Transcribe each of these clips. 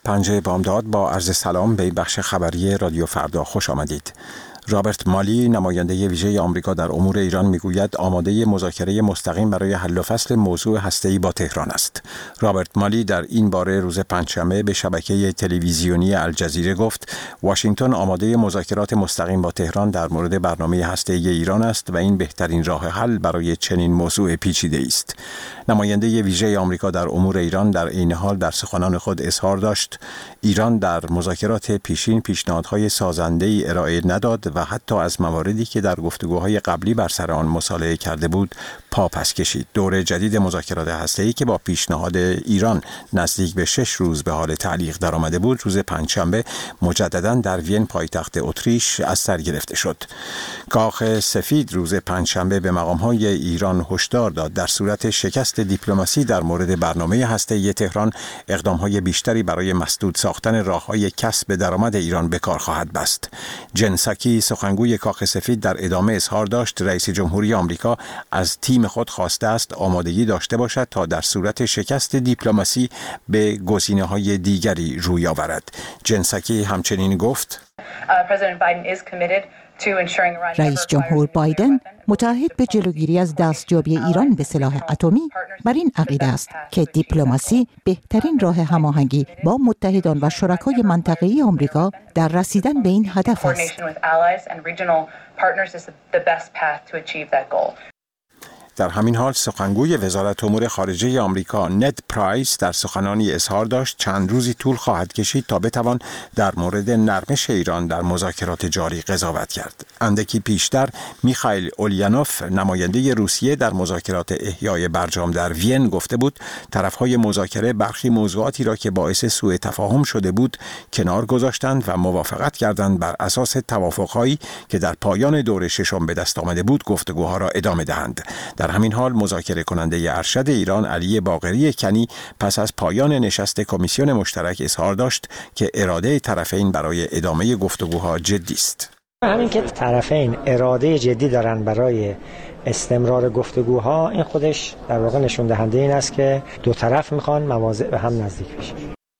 پنجه بامداد با عرض سلام به این بخش خبری رادیو فردا خوش آمدید. رابرت مالی نماینده ویژه آمریکا در امور ایران میگوید آماده مذاکره مستقیم برای حل و فصل موضوع هسته‌ای با تهران است. رابرت مالی در این باره روز پنجشنبه به شبکه تلویزیونی الجزیره گفت واشنگتن آماده مذاکرات مستقیم با تهران در مورد برنامه هسته‌ای ایران است و این بهترین راه حل برای چنین موضوع پیچیده است. نماینده ویژه آمریکا در امور ایران در عین حال در سخنان خود اظهار داشت ایران در مذاکرات پیشین پیشنهادهای سازنده‌ای ارائه نداد و حتی از مواردی که در گفتگوهای قبلی بر سر آن مصالحه کرده بود پا پس کشید. دور جدید مذاکرات هسته‌ای که با پیشنهاد ایران نزدیک به 6 روز به حال تعلیق درآمده بود روز پنجشنبه مجددا در وین پایتخت اتریش از سر گرفته شد. کاخ سفید روز پنجشنبه به مقام‌های ایران هشدار داد در صورت شکست دیپلماسی در مورد برنامه هسته‌ای تهران اقدام‌های بیشتری برای مسدود ساختن راه‌های کسب درآمد ایران به کار خواهد بست. جن ساکی سخنگوی کاخ سفید در ادامه اظهار داشت رئیس جمهوری آمریکا از تیم خود خواسته است آمادگی داشته باشد تا در صورت شکست دیپلماسی به گزینه‌های دیگری روی آورد. جن ساکی همچنین گفت رئیس جمهور بایدن متعهد به جلوگیری از دستیابی ایران به سلاح اتمی بر این عقیده است که دیپلماسی بهترین راه هماهنگی با متحدان و شرکای منطقه‌ای آمریکا در رسیدن به این هدف است. در همین حال سخنگوی وزارت امور خارجه آمریکا ند پرایس در سخنانی اظهار داشت چند روزی طول خواهد کشید تا بتوان در مورد نرمش ایران در مذاکرات جاری قضاوت کرد. اندکی پیشتر میخائیل اولینوف نماینده روسیه در مذاکرات احیای برجام در وین گفته بود طرفهای مذاکره برخی موضوعاتی را که باعث سوء تفاهم شده بود کنار گذاشتند و موافقت کردند بر اساس توافقهایی که در پایان دور ششم به دست آمده بود گفتگوها را ادامه دهند. در همین حال مذاکره کننده ارشد ایران علی باقری کنی پس از پایان نشست کمیسیون مشترک اظهار داشت که اراده طرفین برای ادامه گفتگوها جدی است. همین که طرفین اراده جدی دارن برای استمرار گفتگوها این خودش در واقع نشون دهنده این است که دو طرف میخوان مواضع به هم نزدیک بشن.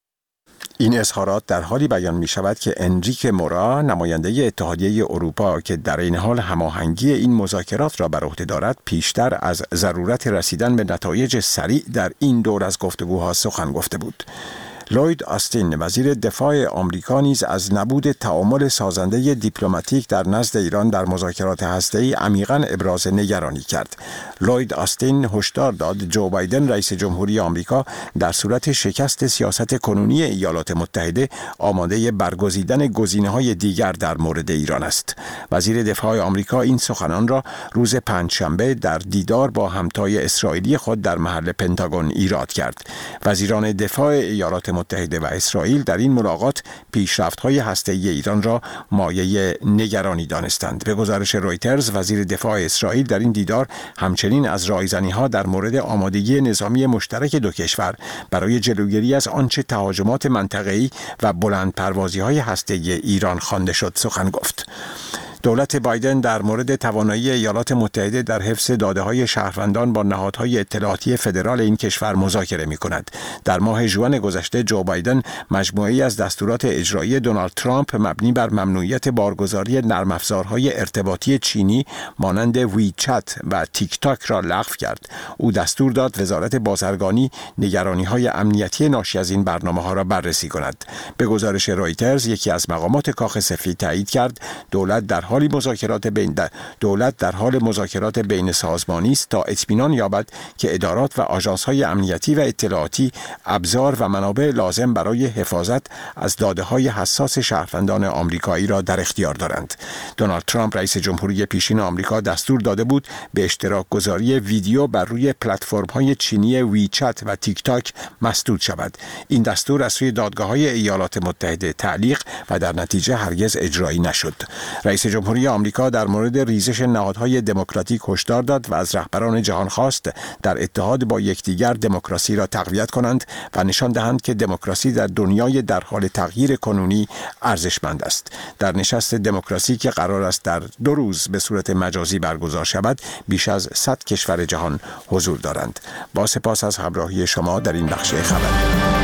این اظهارات در حالی بیان می شود که انریک مورا نماینده اتحادیه اروپا که در این حال هماهنگی این مذاکرات را بر عهده دارد پیشتر از ضرورت رسیدن به نتایج سریع در این دور از گفتگوها سخن گفته بود. لوید آستین وزیر دفاع آمریکا نیز از نبود تعامل سازنده دیپلماتیک در نزد ایران در مذاکرات هسته‌ای عمیقاً ابراز نگرانی کرد. لوید آستین هشدار داد جو بایدن رئیس جمهوری آمریکا در صورت شکست سیاست کنونی ایالات متحده آماده برگزیدن گزینه‌های دیگر در مورد ایران است. وزیر دفاع آمریکا این سخنان را روز پنجشنبه در دیدار با همتای اسرائیلی خود در محل پنتاگون ایراد کرد. وزیران دفاع ایالات متحده و اسرائیل در این ملاقات پیشرفت‌های هسته‌ای ایران را مایه نگرانی دانستند. به گزارش رویترز وزیر دفاع اسرائیل در این دیدار همچنین از رایزنی‌ها در مورد آمادگی نظامی مشترک دو کشور برای جلوگیری از آنچه تهاجمات منطقه‌ای و بلندپروازی‌های هسته‌ای ایران خوانده شد سخن گفت. دولت بایدن در مورد توانایی ایالات متحده در حفظ داده‌های شهروندان با نهادهای اطلاعاتی فدرال این کشور مذاکره می‌کند. در ماه ژوئن گذشته جو بایدن مجموعه‌ای از دستورات اجرایی دونالد ترامپ مبنی بر ممنوعیت بارگذاری نرم افزارهای ارتباطی چینی مانند وی چت و تیک تاک را لغو کرد. او دستور داد وزارت بازرگانی نگرانی‌های امنیتی ناشی از این برنامه‌ها را بررسی کند. به گزارش رویترز یکی از مقامات کاخ سفید تایید کرد دولت در حال مذاکرات بین سازمانی است تا اطمینان یابد که ادارات و آژانس‌های امنیتی و اطلاعاتی ابزار و منابع لازم برای حفاظت از داده‌های حساس شهروندان آمریکایی را در اختیار دارند. دونالد ترامپ رئیس جمهوری پیشین آمریکا دستور داده بود به اشتراک گذاری ویدیو بر روی پلتفرم‌های چینی وی چت و تیک تاک مسدود شود. این دستور از سوی دادگاه‌های ایالات متحده تعلیق و در نتیجه هرگز اجرایی نشد. رئیس جمهوری آمریکا در مورد ریزش نهادهای دموکراتیک هشدار داد و از رهبران جهان خواست در اتحاد با یکدیگر دموکراسی را تقویت کنند و نشان دهند که دموکراسی در دنیای در حال تغییر کنونی ارزشمند است. در نشست دموکراسی که قرار است در 2 روز به صورت مجازی برگزار شود، بیش از 100 کشور جهان حضور دارند. با سپاس از همراهی شما در این بخش خبری.